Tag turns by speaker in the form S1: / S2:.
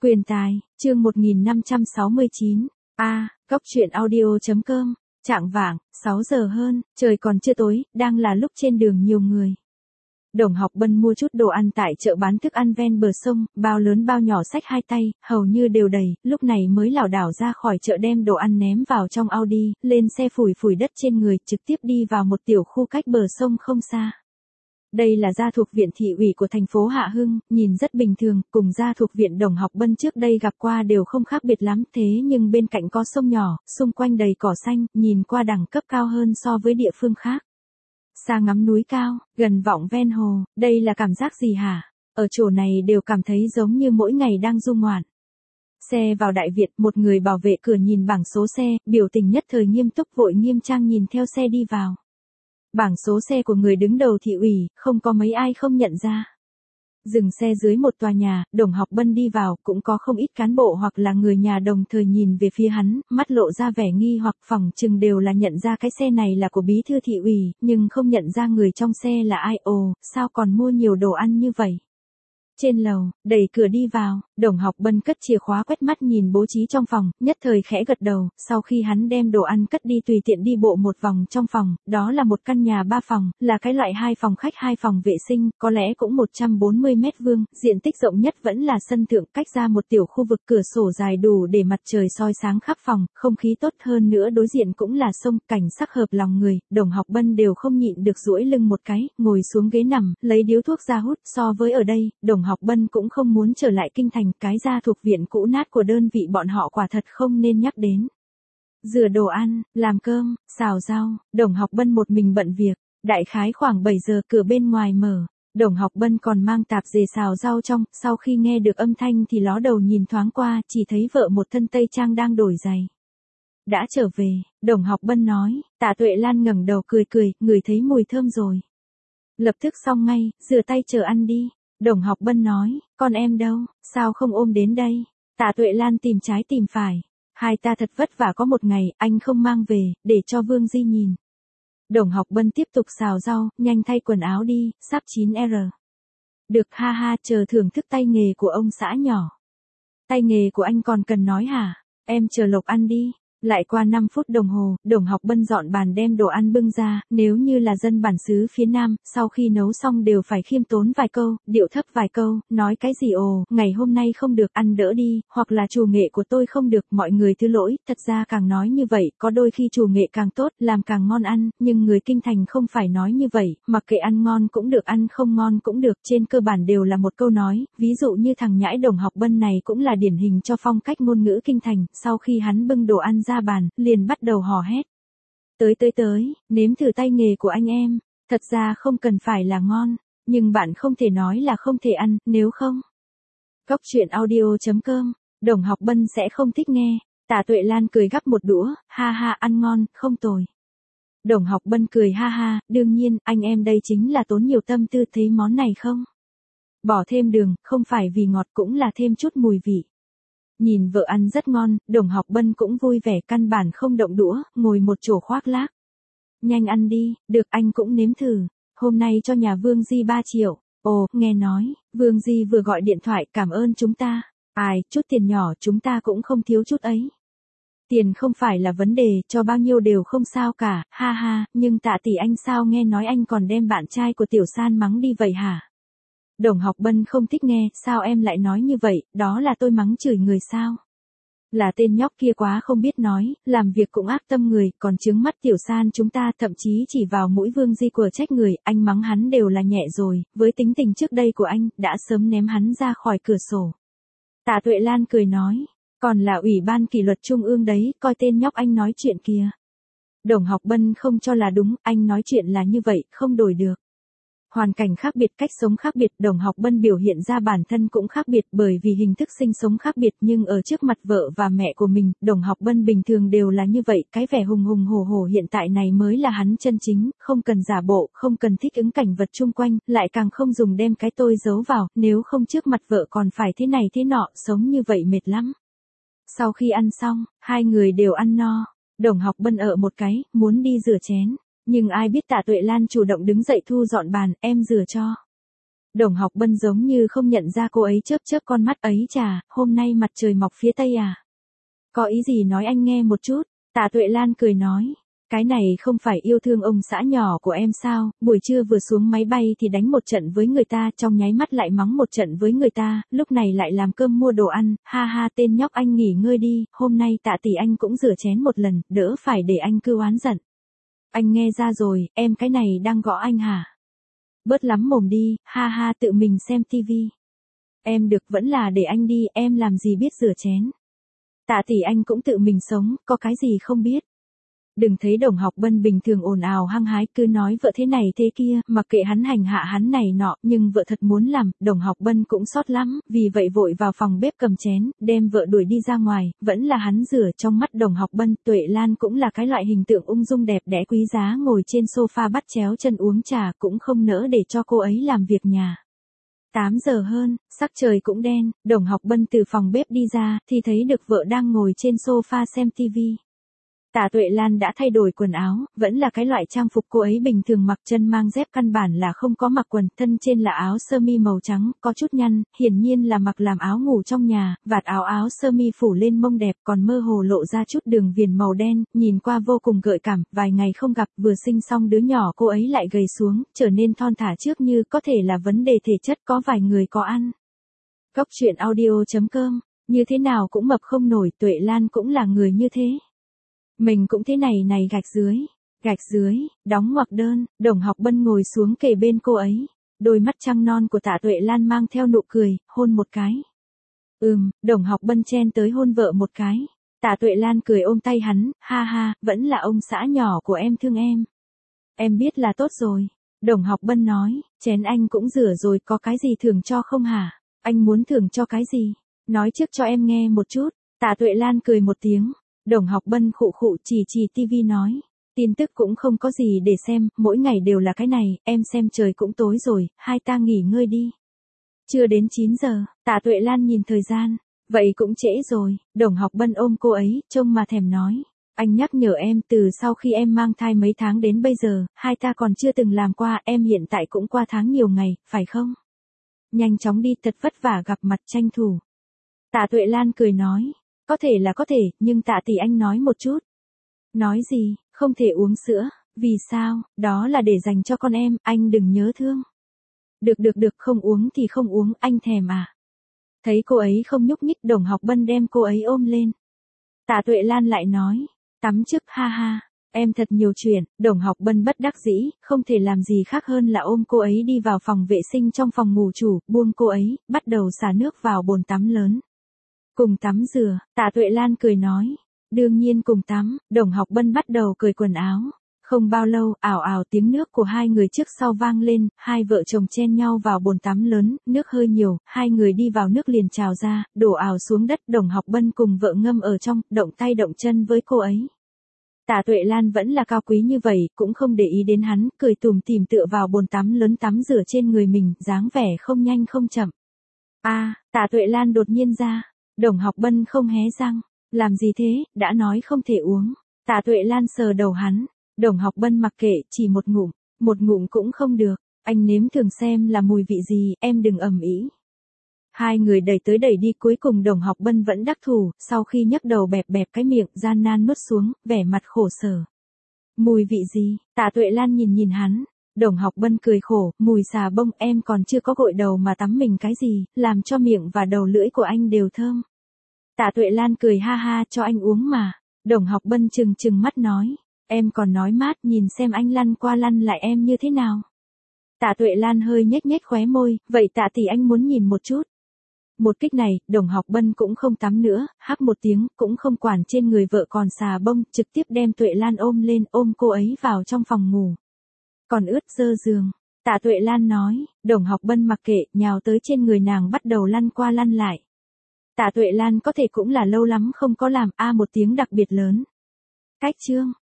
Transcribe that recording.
S1: Quyền tài, chương 1569. Góc truyện audio.com. Chạng vạng, 6 giờ hơn, trời còn chưa tối, đang là lúc trên đường nhiều người. Đồng Học Bân mua chút đồ ăn tại chợ bán thức ăn ven bờ sông, bao lớn bao nhỏ xách hai tay, hầu như đều đầy, lúc này mới lảo đảo ra khỏi chợ đem đồ ăn ném vào trong Audi, lên xe phủi phủi đất trên người, trực tiếp đi vào một tiểu khu cách bờ sông không xa. Đây là gia thuộc viện thị ủy của thành phố Hạ Hưng, nhìn rất bình thường, cùng gia thuộc viện Đồng Học Bân trước đây gặp qua đều không khác biệt lắm, thế nhưng bên cạnh có sông nhỏ, xung quanh đầy cỏ xanh, nhìn qua đẳng cấp cao hơn so với địa phương khác. Xa ngắm núi cao, gần vọng ven hồ, đây là cảm giác gì hả? Ở chỗ này đều cảm thấy giống như mỗi ngày đang du ngoạn. Xe vào Đại Việt, một người bảo vệ cửa nhìn bảng số xe, biểu tình nhất thời nghiêm túc vội nghiêm trang nhìn theo xe đi vào. Bảng số xe của người đứng đầu thị ủy, không có mấy ai không nhận ra. Dừng xe dưới một tòa nhà, Đồng Học Bân đi vào, cũng có không ít cán bộ hoặc là người nhà đồng thời nhìn về phía hắn, mắt lộ ra vẻ nghi hoặc phỏng chừng đều là nhận ra cái xe này là của bí thư thị ủy, nhưng không nhận ra người trong xe là ai. Ồ, sao còn mua nhiều đồ ăn như vậy? Trên lầu, đẩy cửa đi vào, Đồng Học Bân cất chìa khóa quét mắt nhìn bố trí trong phòng, nhất thời khẽ gật đầu, sau khi hắn đem đồ ăn cất đi tùy tiện đi bộ một vòng trong phòng, đó là một căn nhà 3 phòng, là cái loại 2 phòng khách 2 phòng vệ sinh, có lẽ cũng 140 mét vuông, diện tích rộng nhất vẫn là sân thượng, cách ra một tiểu khu vực cửa sổ dài đủ để mặt trời soi sáng khắp phòng, không khí tốt hơn nữa đối diện cũng là sông, cảnh sắc hợp lòng người, Đồng Học Bân đều không nhịn được duỗi lưng một cái, ngồi xuống ghế nằm, lấy điếu thuốc ra hút, so với ở đây, Đồng Học Bân cũng không muốn trở lại kinh thành, cái gia thuộc viện cũ nát của đơn vị bọn họ quả thật không nên nhắc đến. Rửa đồ ăn, làm cơm, xào rau, Đồng Học Bân một mình bận việc, đại khái khoảng 7 giờ cửa bên ngoài mở, Đồng Học Bân còn mang tạp dề xào rau trong, sau khi nghe được âm thanh thì ló đầu nhìn thoáng qua, chỉ thấy vợ một thân tây trang đang đổi giày. Đã trở về, Đồng Học Bân nói, Tạ Tuệ Lan ngẩng đầu cười cười, ngửi thấy mùi thơm rồi. Lập tức xong ngay, rửa tay chờ ăn đi. Đồng Học Bân nói, con em đâu, sao không ôm đến đây? Tạ Tuệ Lan tìm trái tìm phải. Hai ta thật vất vả có một ngày, anh không mang về, để cho Vương Di nhìn. Đồng Học Bân tiếp tục xào rau, nhanh thay quần áo đi, sắp 9R. Được ha ha, chờ thưởng thức tay nghề của ông xã nhỏ. Tay nghề của anh còn cần nói hả? Em chờ Lộc ăn đi. Lại qua 5 phút đồng hồ, Đồng Học Bân dọn bàn đem đồ ăn bưng ra, nếu như là dân bản xứ phía Nam, sau khi nấu xong đều phải khiêm tốn vài câu, điệu thấp vài câu, nói cái gì ngày hôm nay không được, ăn đỡ đi, hoặc là chủ nghệ của tôi không được, mọi người thứ lỗi, thật ra càng nói như vậy, có đôi khi chủ nghệ càng tốt, làm càng ngon ăn, nhưng người kinh thành không phải nói như vậy, mặc kệ ăn ngon cũng được ăn không ngon cũng được, trên cơ bản đều là một câu nói, ví dụ như thằng nhãi Đồng Học Bân này cũng là điển hình cho phong cách ngôn ngữ kinh thành, sau khi hắn bưng đồ ăn ra bàn, liền bắt đầu hò hét. Tới, nếm thử tay nghề của anh em, thật ra không cần phải là ngon, nhưng bạn không thể nói là không thể ăn, nếu không. Góc truyện audio.com, Đồng Học Bân sẽ không thích nghe, Tạ Tuệ Lan cười gắp một đũa, ha ha ăn ngon, không tồi. Đồng Học Bân cười ha ha, đương nhiên, anh em đây chính là tốn nhiều tâm tư thấy món này không? Bỏ thêm đường, không phải vì ngọt cũng là thêm chút mùi vị. Nhìn vợ ăn rất ngon, Đồng Học Bân cũng vui vẻ căn bản không động đũa, ngồi một chỗ khoác lác. Nhanh ăn đi, được anh cũng nếm thử, hôm nay cho nhà Vương Di 3 triệu, nghe nói, Vương Di vừa gọi điện thoại cảm ơn chúng ta, chút tiền nhỏ chúng ta cũng không thiếu chút ấy. Tiền không phải là vấn đề, cho bao nhiêu đều không sao cả, ha ha, nhưng Tạ tỷ anh sao nghe nói anh còn đem bạn trai của Tiểu San mắng đi vậy hả? Đồng Học Bân không thích nghe, sao em lại nói như vậy, đó là tôi mắng chửi người sao? Là tên nhóc kia quá không biết nói, làm việc cũng ác tâm người, còn trướng mắt Tiểu San chúng ta, thậm chí chỉ vào mũi Vương Di của trách người, anh mắng hắn đều là nhẹ rồi, với tính tình trước đây của anh, đã sớm ném hắn ra khỏi cửa sổ. Tạ Tuệ Lan cười nói, còn là Ủy ban kỷ luật Trung ương đấy, coi tên nhóc anh nói chuyện kìa. Đồng Học Bân không cho là đúng, anh nói chuyện là như vậy, không đổi được. Hoàn cảnh khác biệt, cách sống khác biệt, Đồng Học Bân biểu hiện ra bản thân cũng khác biệt bởi vì hình thức sinh sống khác biệt, nhưng ở trước mặt vợ và mẹ của mình, Đồng Học Bân bình thường đều là như vậy, cái vẻ hùng hùng hổ hổ hiện tại này mới là hắn chân chính, không cần giả bộ, không cần thích ứng cảnh vật chung quanh, lại càng không dùng đem cái tôi giấu vào, nếu không trước mặt vợ còn phải thế này thế nọ, sống như vậy mệt lắm. Sau khi ăn xong, hai người đều ăn no, Đồng Học Bân một cái, muốn đi rửa chén. Nhưng ai biết Tạ Tuệ Lan chủ động đứng dậy thu dọn bàn, em rửa cho. Đồng Học Bân giống như không nhận ra cô ấy chớp chớp con mắt ấy. Chà, hôm nay mặt trời mọc phía tây à? Có ý gì nói anh nghe một chút. Tạ Tuệ Lan cười nói. Cái này không phải yêu thương ông xã nhỏ của em sao, buổi trưa vừa xuống máy bay thì đánh một trận với người ta, trong nháy mắt lại mắng một trận với người ta, lúc này lại làm cơm mua đồ ăn, ha ha tên nhóc anh nghỉ ngơi đi, hôm nay Tạ tỷ anh cũng rửa chén một lần, đỡ phải để anh cứ oán giận. Anh nghe ra rồi, em cái này đang gõ anh hả? Bớt lắm mồm đi, ha ha tự mình xem tivi. Em được vẫn là để anh đi, em làm gì biết rửa chén. Tạ tỷ anh cũng tự mình sống, có cái gì không biết. Đừng thấy Đồng Học Bân bình thường ồn ào hăng hái cứ nói vợ thế này thế kia, mặc kệ hắn hành hạ hắn này nọ, nhưng vợ thật muốn làm, Đồng Học Bân cũng sót lắm, vì vậy vội vào phòng bếp cầm chén, đem vợ đuổi đi ra ngoài, vẫn là hắn rửa. Trong mắt Đồng Học Bân, Tuệ Lan cũng là cái loại hình tượng ung dung đẹp đẽ quý giá, ngồi trên sofa bắt chéo chân uống trà, cũng không nỡ để cho cô ấy làm việc nhà. 8 giờ hơn, sắc trời cũng đen, Đồng Học Bân từ phòng bếp đi ra, thì thấy được vợ đang ngồi trên sofa xem tivi. Tạ Tuệ Lan đã thay đổi quần áo, vẫn là cái loại trang phục cô ấy bình thường mặc, chân mang dép, căn bản là không có mặc quần, thân trên là áo sơ mi màu trắng, có chút nhăn, hiển nhiên là mặc làm áo ngủ trong nhà, vạt áo sơ mi phủ lên mông đẹp, còn mơ hồ lộ ra chút đường viền màu đen, nhìn qua vô cùng gợi cảm, vài ngày không gặp, vừa sinh xong đứa nhỏ cô ấy lại gầy xuống, trở nên thon thả trước như có thể là vấn đề thể chất, có vài người có ăn. Góc truyện audio.com, như thế nào cũng mập không nổi, Tuệ Lan cũng là người như thế. Mình cũng thế này này gạch dưới, đóng ngoặc đơn, Đồng Học Bân ngồi xuống kề bên cô ấy. Đôi mắt trăng non của Tạ Tuệ Lan mang theo nụ cười, hôn một cái. Đồng Học Bân chen tới hôn vợ một cái. Tạ Tuệ Lan cười ôm tay hắn, ha ha, vẫn là ông xã nhỏ của em thương em. Em biết là tốt rồi. Đồng Học Bân nói, chén anh cũng rửa rồi, có cái gì thưởng cho không hả? Anh muốn thưởng cho cái gì? Nói trước cho em nghe một chút. Tạ Tuệ Lan cười một tiếng. Đồng Học Bân khụ khụ chỉ tivi nói. Tin tức cũng không có gì để xem, mỗi ngày đều là cái này, em xem trời cũng tối rồi, hai ta nghỉ ngơi đi. Chưa đến 9 giờ, Tạ Tuệ Lan nhìn thời gian. Vậy cũng trễ rồi, Đồng Học Bân ôm cô ấy, trông mà thèm nói. Anh nhắc nhở em từ sau khi em mang thai mấy tháng đến bây giờ, hai ta còn chưa từng làm qua, em hiện tại cũng qua tháng nhiều ngày, phải không? Nhanh chóng đi, thật vất vả gặp mặt tranh thủ. Tạ Tuệ Lan cười nói. Có thể là có thể, nhưng Tạ tỷ anh nói một chút. Nói gì, không thể uống sữa, vì sao, đó là để dành cho con em, anh đừng nhớ thương. Được, không uống thì không uống, anh thèm à. Thấy cô ấy không nhúc nhích, Đồng Học Bân đem cô ấy ôm lên. Tạ Tuệ Lan lại nói, tắm trước, ha ha, em thật nhiều chuyện. Đồng Học Bân bất đắc dĩ, không thể làm gì khác hơn là ôm cô ấy đi vào phòng vệ sinh trong phòng ngủ chủ, buông cô ấy, bắt đầu xả nước vào bồn tắm lớn. Cùng tắm rửa, Tạ Tuệ Lan cười nói. Đương nhiên cùng tắm, Đồng Học Bân bắt đầu cởi quần áo. Không bao lâu, ảo ảo tiếng nước của hai người trước sau vang lên, hai vợ chồng chen nhau vào bồn tắm lớn, nước hơi nhiều, hai người đi vào nước liền trào ra, đổ ảo xuống đất. Đồng Học Bân cùng vợ ngâm ở trong, động tay động chân với cô ấy. Tạ Tuệ Lan vẫn là cao quý như vậy, cũng không để ý đến hắn, cười tủm tỉm tựa vào bồn tắm lớn tắm rửa trên người mình, dáng vẻ không nhanh không chậm. Tạ Tuệ Lan đột nhiên ra. Đồng Học Bân không hé răng. Làm gì thế, đã nói không thể uống. Tạ Tuệ Lan sờ đầu hắn. Đồng Học Bân mặc kệ, chỉ một ngụm cũng không được. Anh nếm thử xem là mùi vị gì, em đừng ầm ĩ. Hai người đẩy tới đẩy đi, cuối cùng Đồng Học Bân vẫn đắc thủ, sau khi nhấc đầu bẹp bẹp cái miệng, gian nan nuốt xuống, vẻ mặt khổ sở. Mùi vị gì? Tạ Tuệ Lan nhìn hắn. Đồng Học Bân cười khổ, mùi xà bông, em còn chưa có gội đầu mà tắm mình cái gì, làm cho miệng và đầu lưỡi của anh đều thơm. Tạ Tuệ Lan cười ha ha, cho anh uống mà. Đồng Học Bân trừng mắt nói, em còn nói mát, nhìn xem anh lăn qua lăn lại em như thế nào. Tạ Tuệ Lan hơi nhếch khóe môi, vậy Tạ tỷ anh muốn nhìn một chút. Một kích này, Đồng Học Bân cũng không tắm nữa, hắc một tiếng, cũng không quản trên người vợ còn xà bông, trực tiếp đem Tuệ Lan ôm lên, ôm cô ấy vào trong phòng ngủ. Còn ướt dơ giường. Tạ Tuệ Lan nói, Đồng Học Bân mặc kệ, nhào tới trên người nàng bắt đầu lăn qua lăn lại. Tạ Tuệ Lan có thể cũng là lâu lắm không có làm, một tiếng đặc biệt lớn. Cách chương.